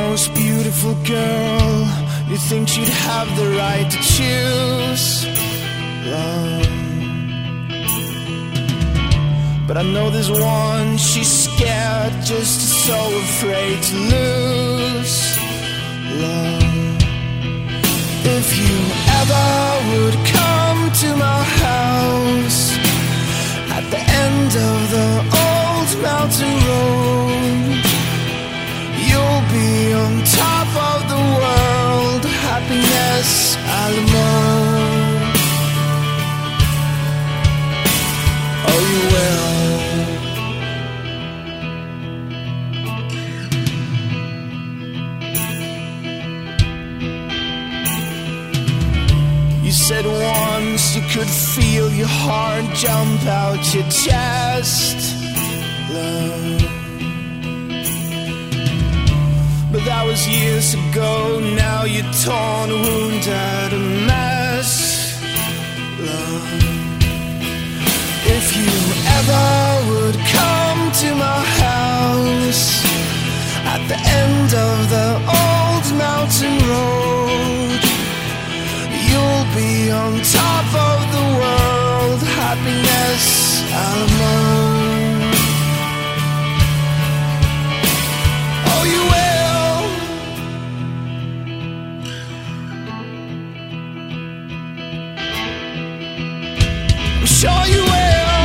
most beautiful girl. You think she'd have the right to choose love, but I know there's one she's scared, just so afraid to lose love. If you ever would come to my house at the end of the old mountain road, you'll be on top of the world, happiness Alamo. Oh, you will. You said once you could feel your heart jump out your chest, love. But that was years ago, now you're torn, wounded, a mess, love. If you ever would come to my house at the end of the old mountain road, you'll be on top of the world, happiness Alamo. Oh, you will. I'm sure you will.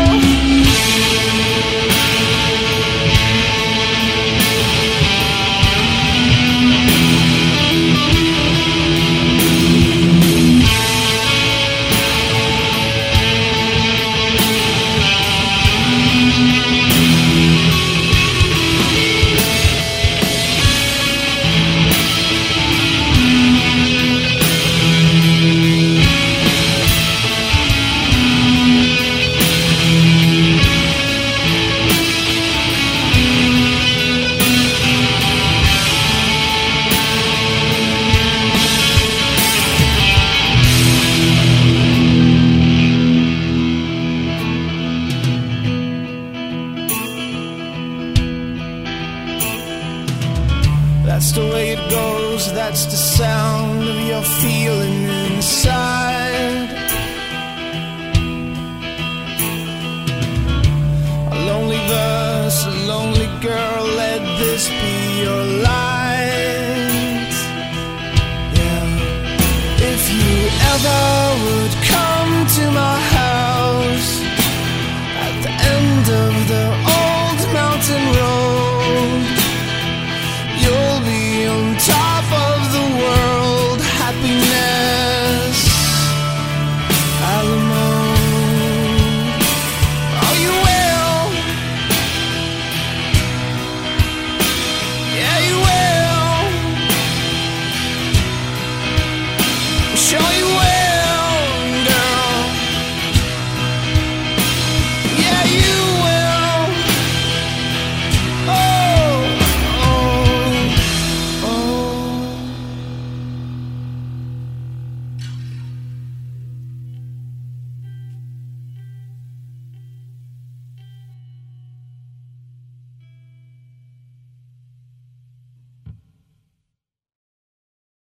That's the way it goes, that's the sound of your feeling inside. A lonely verse, a lonely girl led